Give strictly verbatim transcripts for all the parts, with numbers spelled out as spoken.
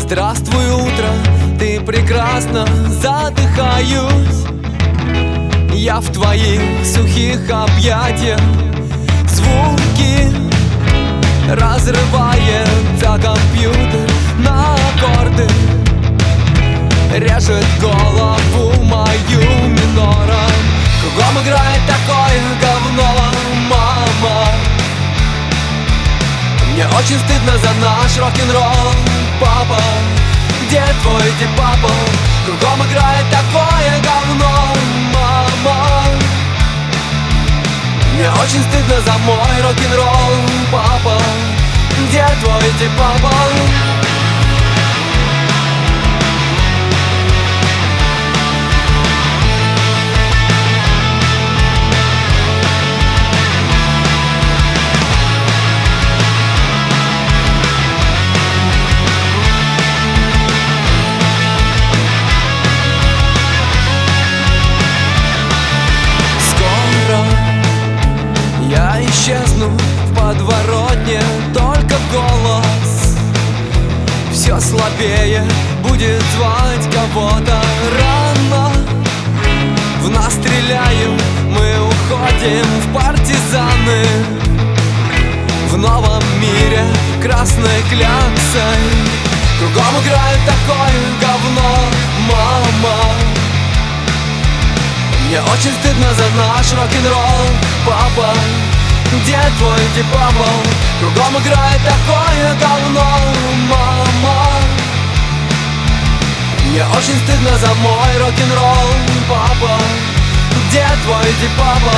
Здравствуй, утро, ты прекрасно, задыхаюсь я в твоих сухих объятиях. Звуки разрывается компьютер на аккорды, режет голову мою минором. Кругом играет такое говно, мама. Мне очень стыдно за наш рок-н-ролл, папа. Где твой дипапл? Кругом играет такое говно, мама. Мне очень стыдно за мой рок-н-ролл, папа. Где твой дипапл? Исчезну в подворотне, только голос все слабее будет звать кого-то. Рано в нас стреляют, мы уходим в партизаны. В новом мире красной кляксой кругом играет такое говно, мама. Мне очень стыдно за наш рок-н-ролл, папа. Где твой дипапл? Кругом играет такое говно, мама. Мне очень стыдно за мой рок-н-ролл, папа. Где твой дипапл?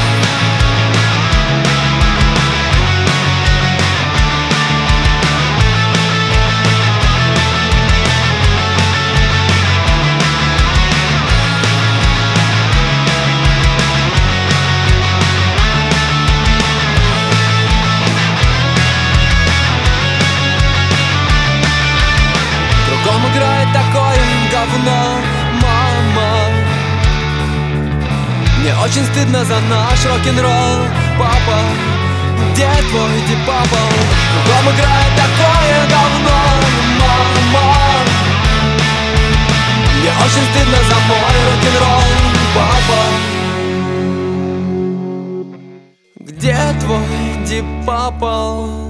Играет такое говно, мама. Мне очень стыдно за наш рок-н-ролл, папа. Где твой дипапл? Кругом играет такое говно, мама. Мне очень стыдно за мой рок-н-ролл, папа. Где твой дипапл?